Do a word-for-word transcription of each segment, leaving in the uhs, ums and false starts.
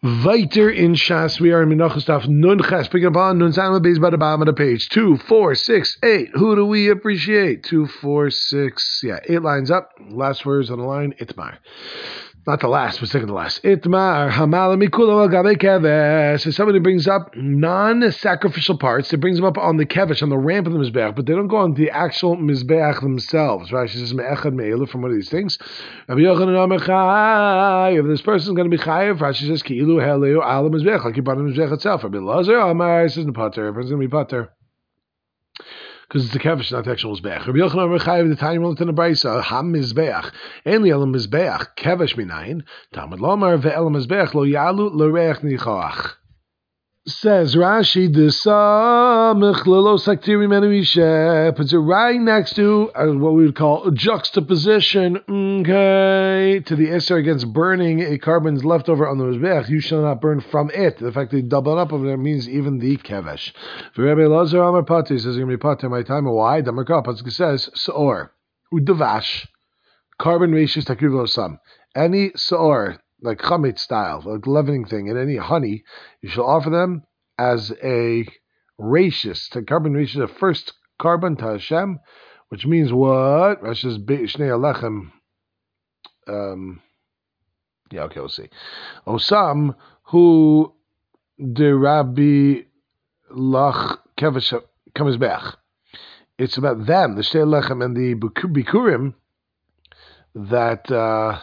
Weiter in Shas, we are in Menachos Daf Nun Ches, picking up on Nun Zayin Beis by the bottom of the page. Two, four, six, eight. Who do we appreciate? Two, four, six, yeah, eight lines up. Last words on the line, Itmar. Not the last, but second to last. Itmar, Hamala Mikulo Gabe Kevesh. So somebody brings up non-sacrificial parts. It brings them up on the Kevesh, on the ramp of the Mizbeach, but they don't go on the actual Mizbeach themselves. Rashi says, Me'echad Me'elu, from one of these things. Rabbi Yochanan Amechai, if this person is going to be chayiv, Rashi says, Ki'ilu Heleu Ala Mizbeach, like you bought the Mizbeach itself. Rabbi Lazar Amar says, the Pater, everyone's going to be Pater. Because it's the kevish, not the actual mizbeach. Rabbi Yochanan Rechayev, the tiny moment in the brayso, ham mizbeach, en li elam mizbeach, kevish minayin, Talmud lomar ve'elam mizbeach lo yalu lo reach nichoach. Says Rashi, the samech lelo saktiri menuishe, puts it right next to uh, what we would call a juxtaposition, okay, to the Isser against burning a carbon's leftover on the mizbeach. You shall not burn from it. The fact that they double it up over there means even the kevesh. For Rabbi Lazar Amar Pati says, you're going to be Pati my time. Why? Damarka Patsuk says, Saor, udavash, carbon ratios takriv osam. Any saor, like chametz style, like leavening thing, and any honey, you shall offer them as a rachis, to carbon rachis, a first carbon to Hashem, which means what? Rashi says, Shnei Alechem. Um, yeah, okay, we'll see. Osam, who the Rabbi Lach Kevesh Kamizbech. It's about them, the Shnei Alechem and the Bikurim, that uh,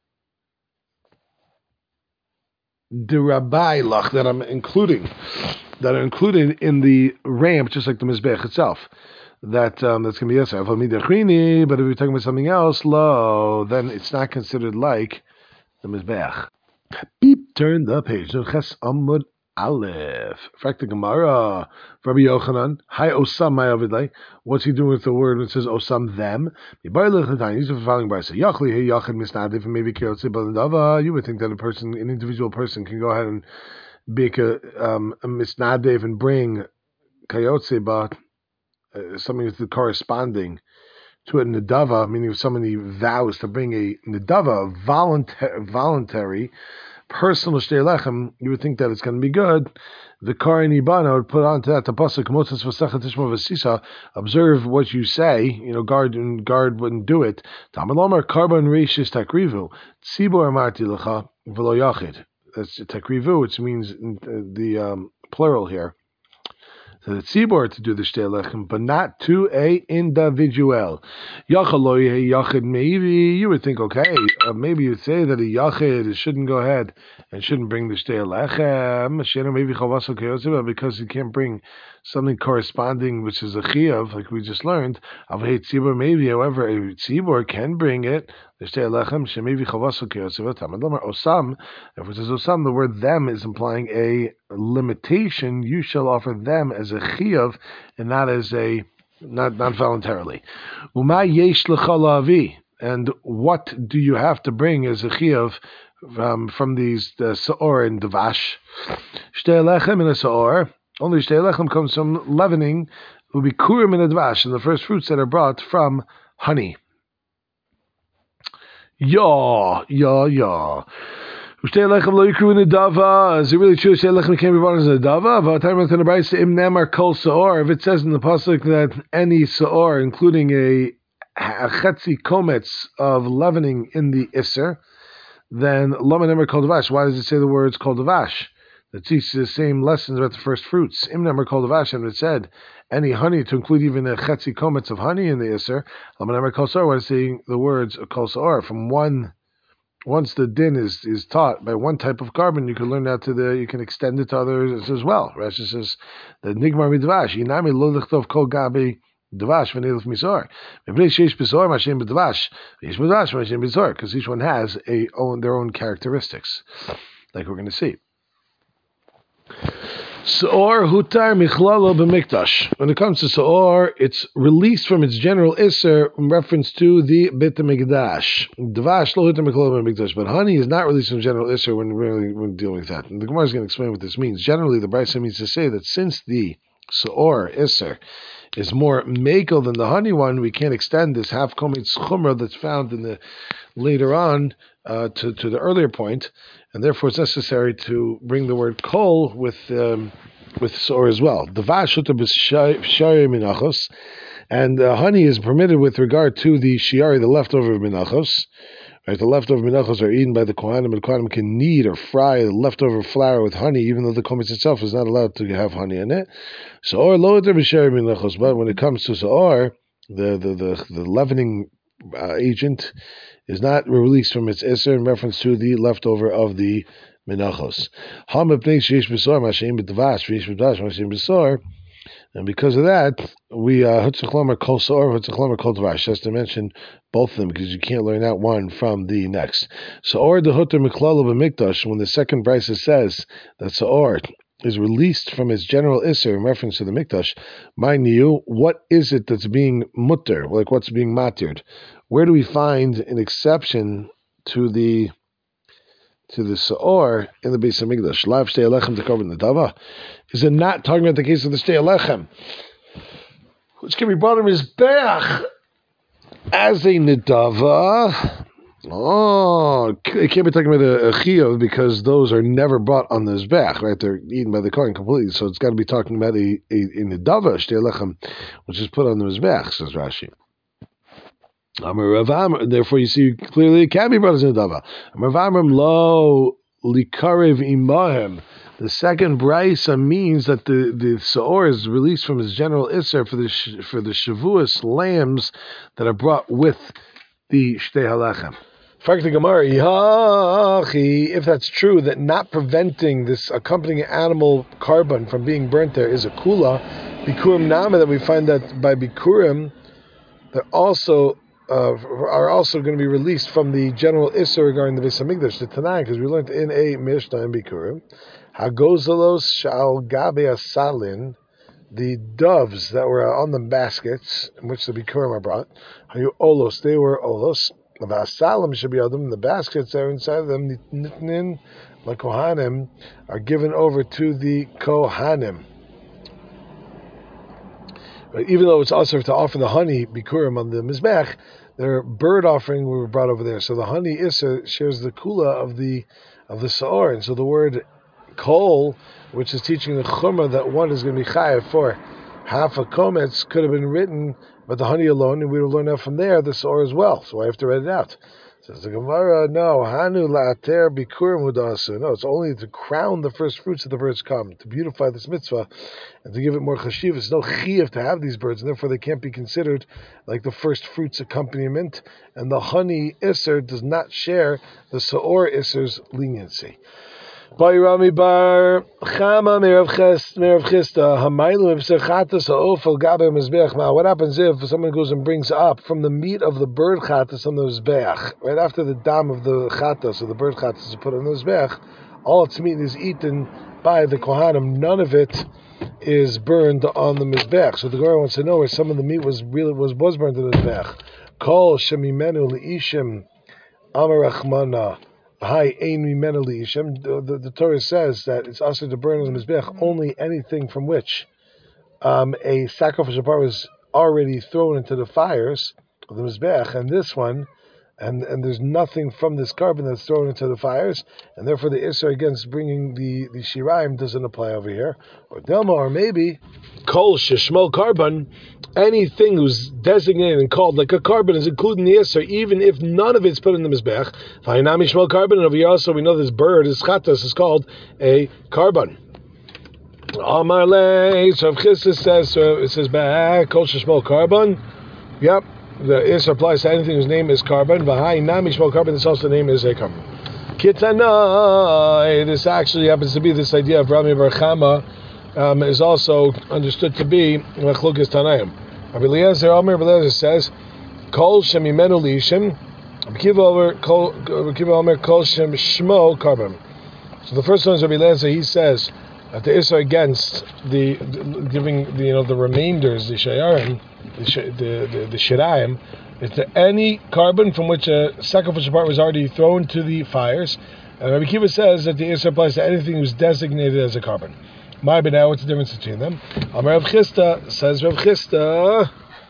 the Rabbi Lach that I'm including, that are included in the ramp, just like the Mizbech itself. That um, that's going to be yes. But if you're talking about something else, lo, then it's not considered like the Mizbech. Beep, turn the page. Ches Amud Aleph. Fact the Gemara. Rabbi Yochanan. Hi Osam my Ovidlei. What's he doing with the word when it says Osam them? He's the following by say Yachli hey Yachid misnadif and maybe Kirotzi Baladava. You would think that a person, an individual person, can go ahead and make a um a misnadif and bring Kayotzi, but uh, something that's corresponding to a nedava, meaning if somebody vows to bring a nedava, voluntary, voluntary personal shtei lechem, you would think that it's going to be good. The Karen Ibana would put onto that the pasuk Motzas v'sachat tishma v'sisa. Observe what you say. You know, guard and guard wouldn't do it. Talmud lomar karban reishis takrivu tzibor amarti lecha v'lo yachid. That's takrivu, which means the um, plural here. So the tzibor to do the shtei lechem, but not to a individual. Yachaloi yachid, maybe you would think, okay, uh, maybe you'd say that a yachid shouldn't go ahead and shouldn't bring the shtei lechem. Shena maybe chavasol kiyotziba, because he can't bring something corresponding, which is a chiyav, like we just learned. Avei tzibor, maybe, however, a tzibor can bring it. The shtei lechem shemayvi chavasol kiyotziba. Tamad lomar osam. If it says osam, the word them is implying a limitation. You shall offer them as a chiyav and not as a not not voluntarily. Uma yesh lecha la'avi, and what do you have to bring as a chiyav um, from these the saor and davash? Shtei lechem and a saor. Only shtei lechem comes from leavening. It will be kurim and a davash, and the first fruits that are brought from honey. Ya, ya, ya. Shtei lechem lo yikru in a dava. Is it really true shtei lechem can't be brought as a dava? V'atar in the brayso im nemar kol saor. If it says in the pasuk that any saor, including a, a chetzi kometz of leavening in the isser, then lama nemar kol davash. Why does it say the words kol davash? That teaches the same lessons about the first fruits. Im nemar kol davash, and it said any honey to include even a chetzi kometz of honey in the isser. Lama nemar kol saor. Why is saying the words kol saor from one? Once the din is, is taught by one type of carbon, you can learn that to the, you can extend it to others as well. Rashi says the nigmar midvash inami lo lichtov kol gabi dvash v'nelif misor. Mepnei sheish b'sor mashem b'dvash v'yesh b'dvash mashem b'sor, because each one has a own their own characteristics, like we're going to see. Saor hutar michlalo b'mikdash. When it comes to saor, it's released from its general isser in reference to the beit hamikdash. Dvash lo hutar michlalo b'mikdash, but honey is not released from general isser when really when dealing with that. And the Gemara is going to explain what this means. Generally, the Brayso means to say that since the saor isser is more makel than the honey one, we can't extend this half komitz chumrah that's found in the later on uh, to to the earlier point. and therefore it's necessary to bring the word kol with um, with sor as well. And uh, honey is permitted with regard to the shiari, the leftover minachos. Right, the leftover minachos are eaten by the kohanim, and the kohanim can knead or fry the leftover flour with honey, even though the komitz itself is not allowed to have honey in it. So, or lo b'shari minachos, but when it comes to saor, the the the, the leavening uh, agent is not released from its iser in reference to the leftover of the minachos. And because of that, we hutzachlomer kol saor, hutzachlomer kol dvash. Just to mention both of them because you can't learn out one from the next. Saor the hutter miklal b'mikdash. When the second brisa says that saor is released from its general iser in reference to the mikdash, mind you, what is it that's being mutter? Like what's being matird? Where do we find an exception to the to the saor in the Beis Hamikdash? Lav shtei alechem to cover the dava. Is it not talking about the case of the shtei alechem, which can be brought in mizbeach as a nedava? Oh, it can't be talking about a, a chiyuv because those are never brought on the mizbeach, right? They're eaten by the kohen completely. So it's got to be talking about a a, a nedava shtei alechem, which is put on the mizbeach, says Rashi. Therefore, you see clearly it can be brought as a nedava. Lo likarev imahem. The second brisa means that the, the saor is released from his general iser for the for the shavuos lambs that are brought with the shtei halechem. If that's true, that not preventing this accompanying animal carbon from being burnt there is a kula, bikurim nama, that we find that by bikurim, they're also Uh, are also going to be released from the general issur regarding the Beis Hamikdash, the Tanai, because we learned in a Mishnah in Bikurim, Hagozalos shal gabe asalin, the doves that were on the baskets in which the Bikurim are brought, Hayu olos, they were olos, the asalim should be them, the baskets that are inside of them, the nitnin, the kohanim, are given over to the kohanim. But even though it's also to offer the honey bikurim on the mizbech, their bird offering were brought over there. So the honey issa shares the kula of the of the saor, and so the word kol, which is teaching the chumrah that one is going to be chayav for half a kometz, could have been written, but the honey alone, and we will learn out from there the saor as well. So I have to read it out. Says the Gemara, no, hanu la'ater bikurim udasu. No, it's only to crown the first fruits of the birds come, to beautify this mitzvah, and to give it more chashiv. It's no chiyuv to have these birds, and therefore they can't be considered like the first fruits accompaniment, and the honey isser does not share the saor isser's leniency. Bayrami bar chama merav chista hamaylu v'sechatas ha'ofel gabe mizbeach. Now, what happens if someone goes and brings up from the meat of the bird chatas on the mizbeach, right after the dam of the chatas, or the bird chatas is put on the mizbeach, all its meat is eaten by the kohanim. None of it is burned on the mizbeach. So the Gemara wants to know where some of the meat was really was was burned on the mizbeach. Kol shemimenu leishim amarachmana. Hi, the, the, the Torah says that it's also to burn on the mizbech only anything from which um, a sacrificial part was already thrown into the fires of the mizbech, and this one, and, and there's nothing from this carbon that's thrown into the fires, and therefore the issur against bringing the, the shiraim doesn't apply over here. Or delma, or maybe kol sheshmo carbon, anything who's designated and called like a carbon is included in the issur, even if none of it's put in the mizbech. V'hainami shmo carbon, and over here also we know this bird, this chatas, is called a carbon. Amar le, so Rav Chisda says, so it says back kol sheshmo carbon. Yep. The issur applies to anything whose name is carbon. V'hai nami shmo carbon. This also name is a carbon. Kitana. This actually happens to be this idea of Rami bar Chama um, is also understood to be Machlukas Tanaim. Rabbi Eliezer, Rabbi Eliezer says, Kol shemimenu liishim. Kiva Omer Kol Shem Shmo carbon. So the first one is Rabbi Eliezer. He says that the issur against the, the giving the you know the remainders, the shayarim, the the the, the shiraim, is to any carbon from which a sacrificial part was already thrown to the fires. And Rabbi Kiva says that the issur applies to anything that was designated as a carbon. My but now, what's the difference between them? Amar Rav Chisda, says Rav Chisda,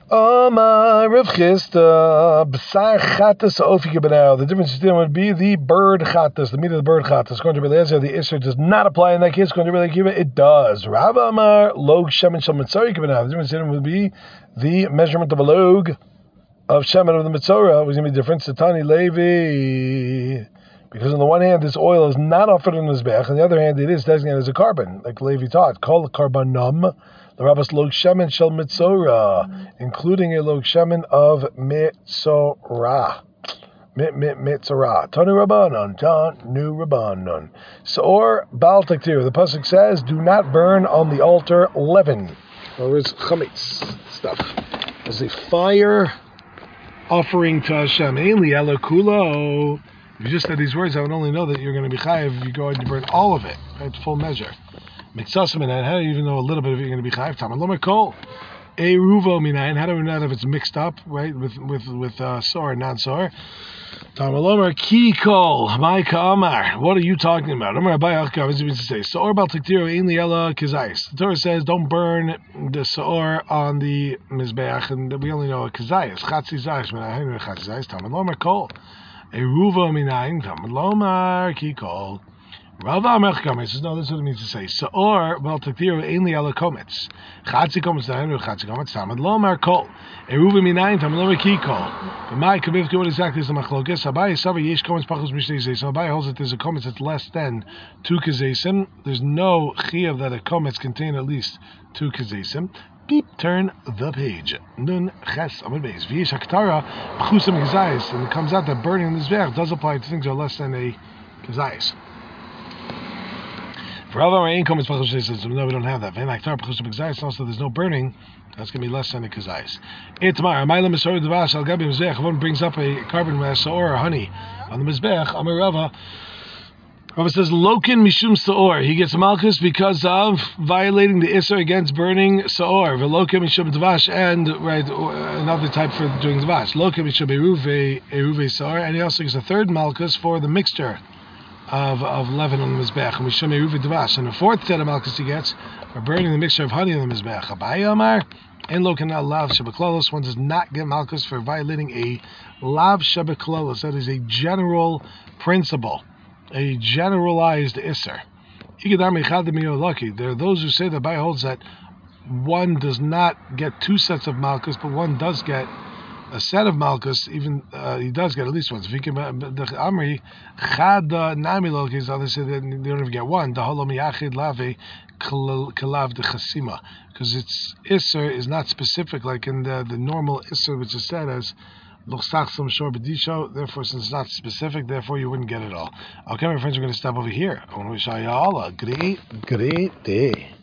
Omar Rav Chisda, B'sar Chatas Ofike Benal. The difference between would be the bird Chatas, the meat of the bird Chatas. According to Rabbi Eliezer, the Isser does not apply in that case. According to Rabbi Akiva, it does. Rav Amar Log Shemen Shel Mitzorah Benal. The difference between would be the measurement of a log of Shemen of the Mitzorah was going to be different. Satani Levi. Because on the one hand, this oil is not offered in the Mizbech, on the other hand, it is designated as a carbon, like Levi taught. Kol Karbanam. The Rabbis log shemen shel mitzorah, including a log shemen of mitzorah. Mitzorah. Tanu Rabbanon. Tanu Rabbanon. Soor Baal Taktir. The pasuk says, do not burn on the altar leaven. In other words, chametz stuff. As a fire offering to Hashem. Ainli ela kulo. If you just said these words, I would only know that you're going to be chayiv if you go ahead and burn all of it, right? Full measure. Mixasim and how do you even know a little bit of it you're going to be chayiv? Tamar lomer kol. A ruvo minayin. How do we know if it's mixed up, right, with with with uh, sor and non-sor? Tamar lomer ki kol. My ka'amar. What are you talking about? Amar abai achkav. What does it mean to say? Sor bal tiktiru ein liela kizayis. The Torah says don't burn the sor on the mizbeach, and we only know a kizayis. Chatzi zayis. Minayin chatzi zayis. Tamar lomer kol. A ruvo minayin. Tamar lomer ki kol. Rav Amar Chametz says, no, this is what it means to say. Sa'or, well, taktiru, ainli ala kometz. Chatzi kometz, dahin, chatzi kometz, tamad lomar kol. Eruva minayin, tamad lomar ki kol. B'mai kabiv, what exactly is the machlokes? Abai, Savar, yesh kometz, pachos, mishnei zay. So Abai holds that there's a kometz that's less than two kazesim. There's no chiyav that a kometz contain at least two kazesim. Beep, turn the page. Nun ches amud beis. V'yesh haktara, b'chusam kazayis. And it comes out that burning this verch does apply to things that are less than a kazayis. For Rav Amar Ein Kometz Pachos says, no, we don't have that. Also, there's no burning. That's going to be less than a kazayis. Itmar, Amayla Misor Devash Al Gabi Mizbech. One brings up a carbon mass or honey on the Mizbech. Amar Rava. Rava says, Lokin Mishum Saor. He gets malchus because of violating the Isser against burning Saor. Velokin Mishum Devash, and right, another type for doing Devash. Lokin Mishum Eruve Eruve Saor. And he also gets a third malchus for the mixture of of leaven on the mizbech, and we show me ruvi devash. And the fourth set of malchus he gets for burning the mixture of honey on the mizbech. Abai Amar and lo kanal lav shebeklolos. One does not get malchus for violating a lav shebeklolos. That is a general principle, a generalized isser. There are those who say that Abai holds that one does not get two sets of malchus, but one does get a set of malchus. Even uh, he does get at least one. If he can, the Amri chad nami lokis, others say that they don't even get one. The holom yachid lave kalav de chasima, because its isser is not specific like in the the normal isser, which is said as lochsachsam shor bedisho. Therefore, since it's not specific, therefore you wouldn't get it all. Okay, my friends, we're going to stop over here. I want to wish you all a great, great day.